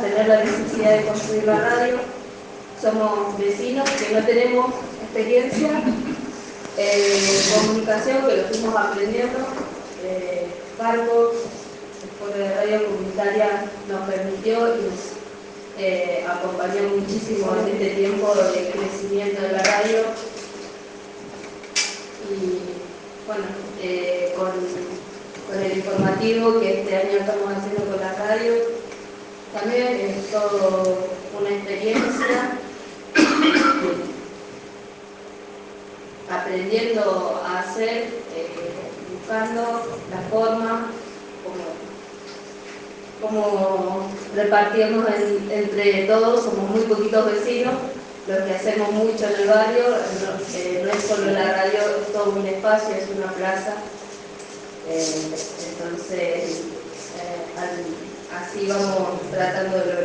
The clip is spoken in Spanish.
tener la necesidad de construir la radio. Somos vecinos que no tenemos experiencia en comunicación, que lo fuimos aprendiendo. Carlos, el foro de radio comunitaria, nos permitió y nos acompañó muchísimo en este tiempo de crecimiento de la radio. Y bueno, con el informativo que este año estamos haciendo con la radio, también es todo una experiencia, aprendiendo a hacer, buscando la forma, cómo repartirnos entre todos. Somos muy poquitos vecinos los que hacemos mucho en el barrio. No es solo la radio, es todo un espacio, es una plaza. Entonces, así vamos tratando de